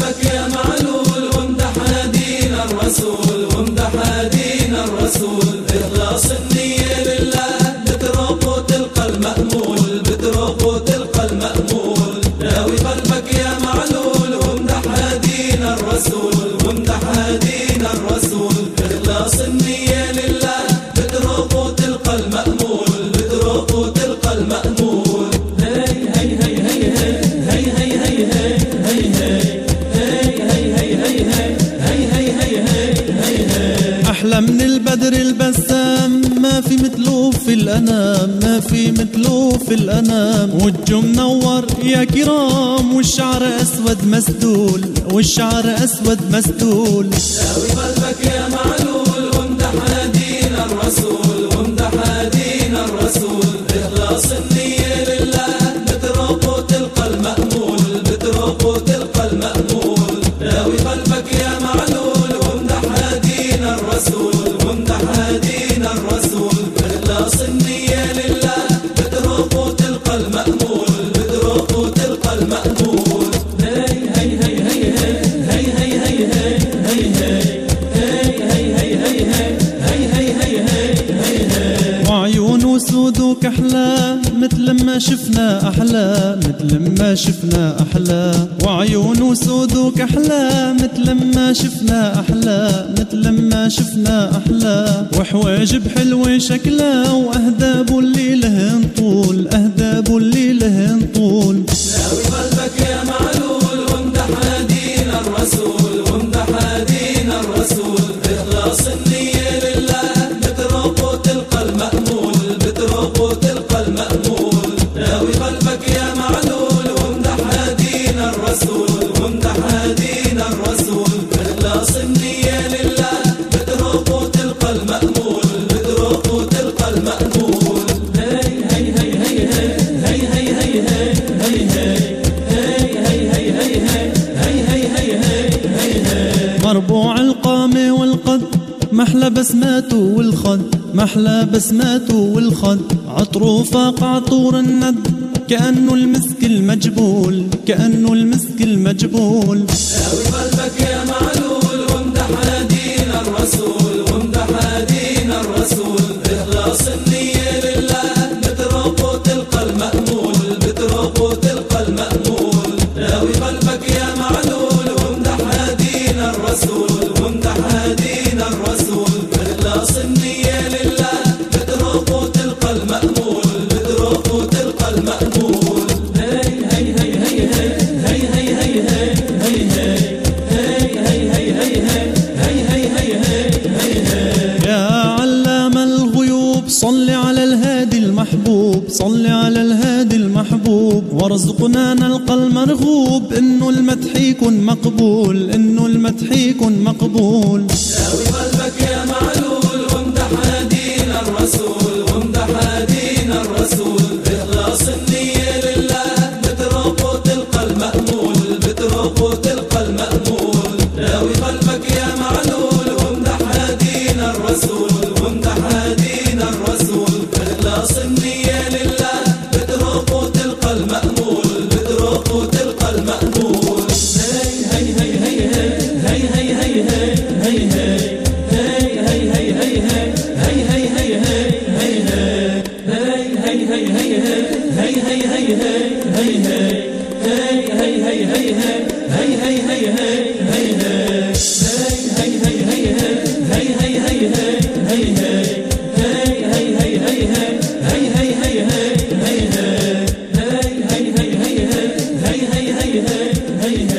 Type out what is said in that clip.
قلبك يا معلول وامدح دين الرسول وامدح دين الرسول. إخلاص النية لله بتروق وتلقى المأمول بتروق وتلقى المأمول. ناوي قلبك يا معلول وامدح دين الرسول وامدح دين الرسول. إخلاص النية لله بتروق وتلقى المأمول بتروق وتلقى المأمول. أحلى من البدر البسام ما في مثله في الأنام ما في مثله في الأنام. وجهه منور يا كرام والشعر أسود مسدول والشعر أسود مسدول. ناوي قلبك يا معلول وامدح دين الرسول وامدح دين الرسول. إخلاص النية لله بتروق وتلقى المأمول بتروق وتلقى المأمول. ناوي قلبك يا معلول وامدح دين الرسول وامدح دين الرسول. إخلاص النية لله بتروق وتلقى المأمول بتروق وتلقى المأمول. وعيونه سود وكحلى مثل ما شفنا أحلى مثل ما شفنا أحلى. وعيونه سود وكحلى مثل ما شفنا أحلى مثل ما شفنا أحلى. وحواجب حلوة شكلها وأهداب اللي لهن طول أهداب اللي لهن طول. ناوي قلبك يا معلول وامدح دين الرسول وامدح دين الرسول. إخلاص النية لله بتروق وتلقى المأمول بتروق وتلقى المأمول. ناوي قلبك يا معلول وامدح دين الرسول وامدح دين الرسول. إخلاص النية لله بتروق وتلقى المأمول بتروق وتلقى المأمول. مربوع القامة والقد محلى بسماته والخد محلى بسماته والخد. عطره فاق عطور الند كأنه المسك المجبول كأنه المسك المجبول. ناوي قلبك يا معلول وامدح دين الرسول وامدح دين الرسول. إخلاص النية لله بتروق وتلقى المأمول بتروق وتلقى المأمول. ناوي قلبك يا معلول وامدح دين الرسول وامدح دين الرسول. إخلاص النية لله بتروق وتلقى المأمول بتروق وتلقى المأمول. يا علام الغيوب صل على الهادي المحبوب صل على الهادي المحبوب. وارزقنا نلقى المرغوب إنه المدح يكون مقبول إنه المدح يكون مقبول. ناوي قلبك يا معلول وامدح دين الرسول وامدح دين الرسول. إخلاص النية لله بتروق وتلقى المأمول بتروق وتلقى المأمول. ناوي قلبك يا معلول وامدح دين الرسول وامدح دين الرسول. إخلاص النية لله بتروق وتلقى المأمول بتروق وتلقى المأمول. hey